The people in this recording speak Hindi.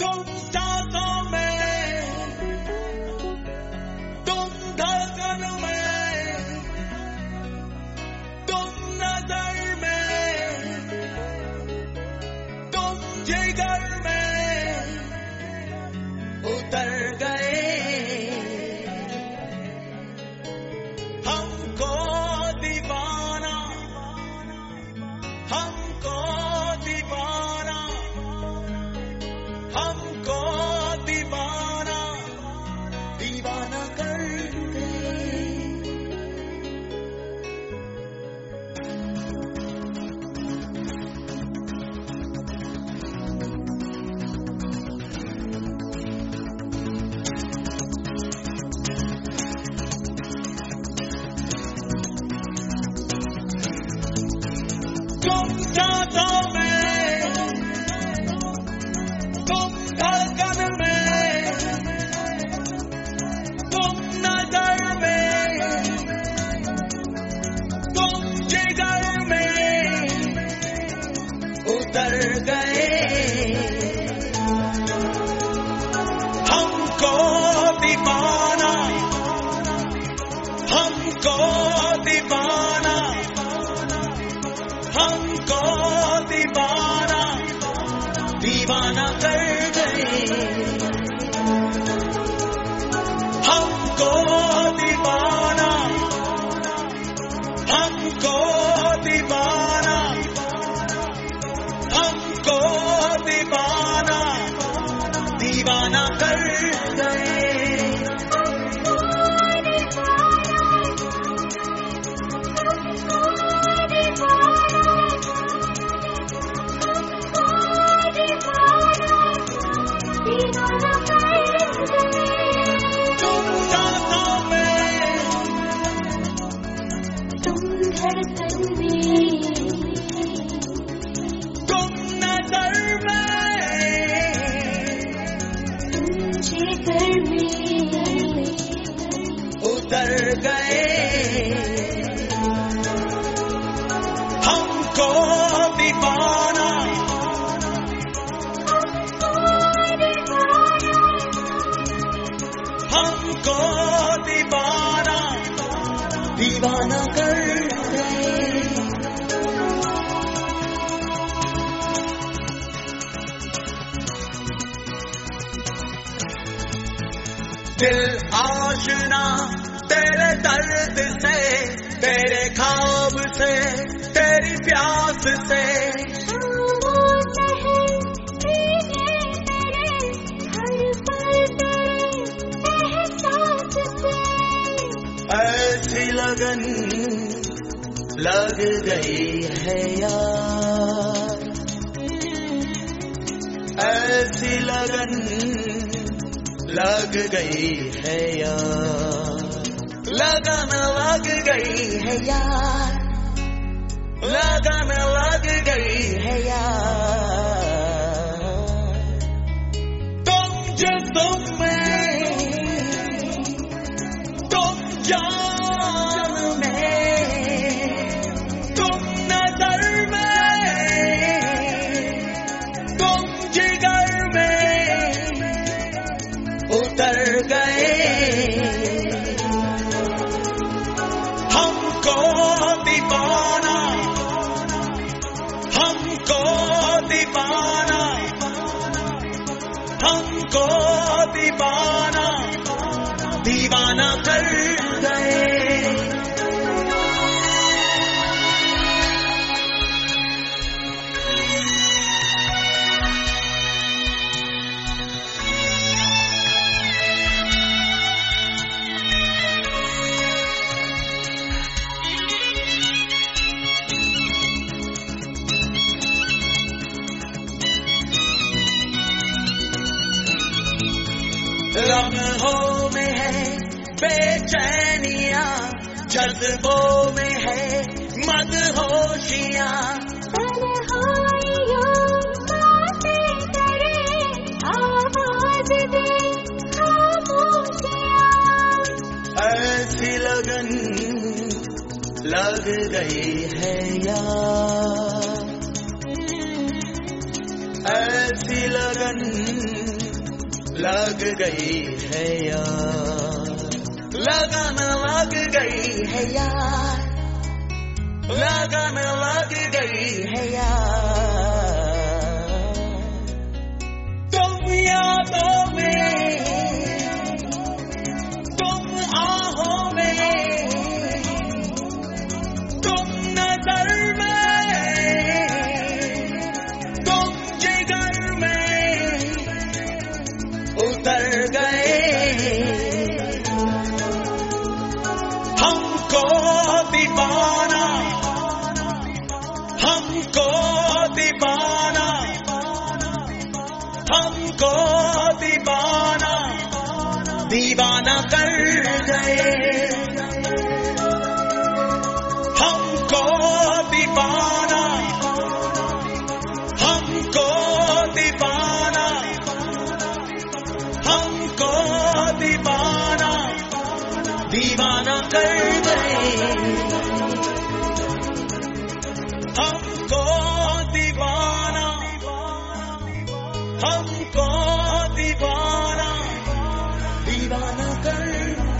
तुम सांसों में, तुम धड़कन में, तुम नजर में, तुम जिगर में उतर गए। हमको दीवाना, हमको दीवाना, हमको दीवाना, दीवाना कर गए। तुम सांसों में, तुम धड़कन में, तुम नजर में, तुम जिगर में उतर गए। हमको दीवाना, हमको दीवाना, हमको दीवाना, दीवाना कर गए। हमको दीवाना, हमको दीवाना, हमको दीवाना, दीवाना कर गए। तुम सांसों में, तुम धड़कन में, तुम नजर में, तुम जिगर में उतर गए। हमको दीवाना, हमको दीवाना, दीवाना कर गए। दिल आशना तेरे दर्द से, तेरे ख्वाब से, तेरी प्यास से, खामोश है तेरे हर पल तेरे एहसास से। ऐसी लगन लग गई है यार, ऐसी लगन लग गई है यार, लगन लग गई है यार, लगन लग गई है यार। तुम जिस्म में, तुम जान में, तुम नजर में, तुम जिगर में उतर गए। हमको दीवाना, हमको दीवाना, हमको दीवाना, दीवाना कर गए। लम्हों में है बेचैनियां, जज्बों में है मदहोशियां। तन्हाइयों बातें करे, आवाज दे खामोशियां। ऐसी लगन लग गई है यार, ऐसी लगन लग गई है यार, लगन लग गई है यार, लगन लग गई है यार। तुम यादों में, तुम आहों में, तुम नजर में, तुम जिगर में उतर गए। हमको दीवाना, हमको दीवाना, हमको दीवाना, दीवाना कर गए। हमको दीवाना, हमको दीवाना, हमको दीवाना, दीवाना कर गए। हमको दीवाना, हमको दीवाना, दीवाना कर